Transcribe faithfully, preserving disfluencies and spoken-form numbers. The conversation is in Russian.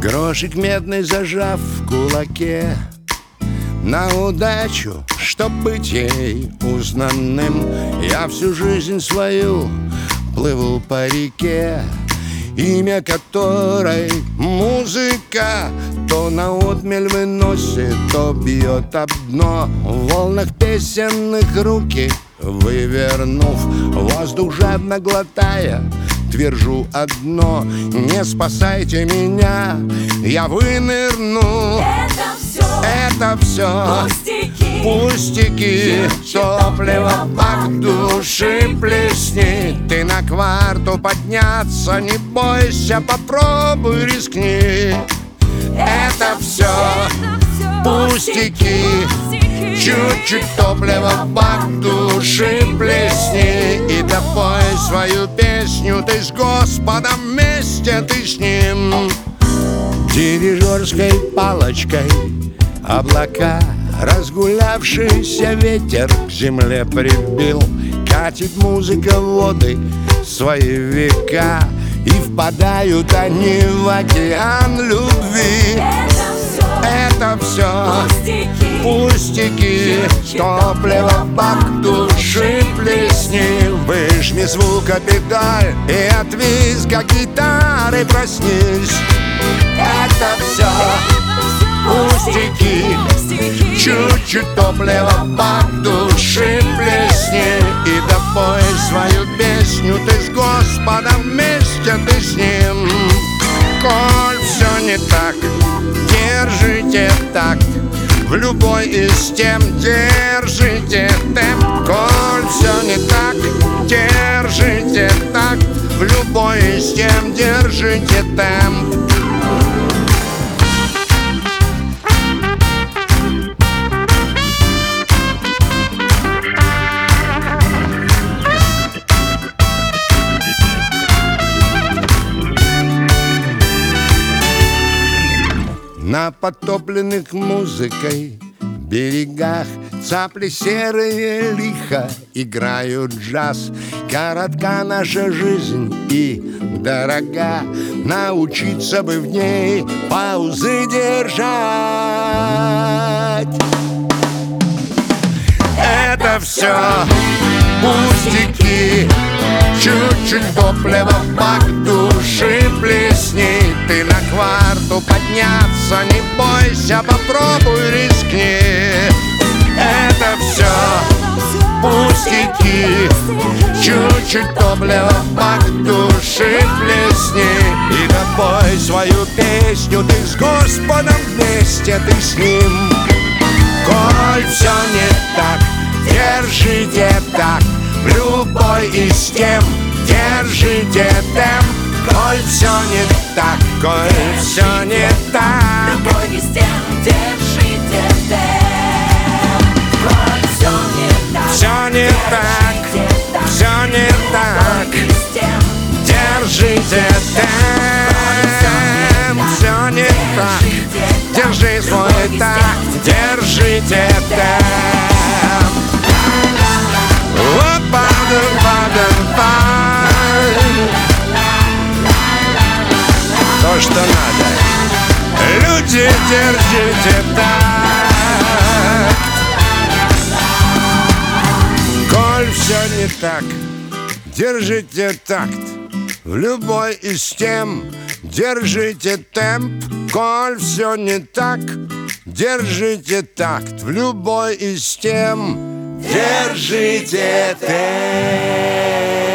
Грошик медный зажав в кулаке, на удачу, чтоб быть ей узнанным, я всю жизнь свою плыву по реке, имя которой музыка то на отмель выносит, то бьет об дно. В волнах песенных руки вывернув, воздух жадно глотая, твержу одно: не спасайте меня, я вынырну. Это все, это все пустяки, пустяки, топливо бак души плесни. Ты на кварту подняться не бойся, попробуй, рискни. Это все пустяки, чуть-чуть топлива бак души плесни. И допой свою песню ты с Господом вместе, ты с Ним. Дирижерской палочкой облака разгулявшийся ветер к земле прибил. Катит музыка в воды свои века, и впадают они в океан любви. Это все пустяки, пустяки, топливо бак души плесни. Выжми звука педаль и от визга гитары проснись. Это все пустяки, чуть-чуть топлива бак души плесни. И допой свою песню ты с Господом вместе, ты с Ним. Коль все не так, держите такт, в любой из тем держите темп. Коль все не так, держите такт, в любой из тем держите темп. На потопленных музыкой берегах цапли серые лихо играют джаз. Коротка наша жизнь и дорога, научиться бы в ней паузы держать. Это все пустяки, чуть-чуть топлива бак души плесни. Ты на кварту подняться не бойся, попробуй, рискни. Это все пустяки, чуть-чуть топлива бак души плесни. И допой свою песню ты с Господом вместе, ты с Ним. Коль все не так, держите так, в любой из тем держите темп. Коль все не так, коль все не так, в любой из тем держите темп. Коль все не так, все не так, все не так, держите темп. Все не так, держи свой такт, держите темп. То, что надо, люди, держите так. Коль все не так, держите такт, в любой из тем держите темп. Коль все не так, держите такт, в любой из тем держите темп.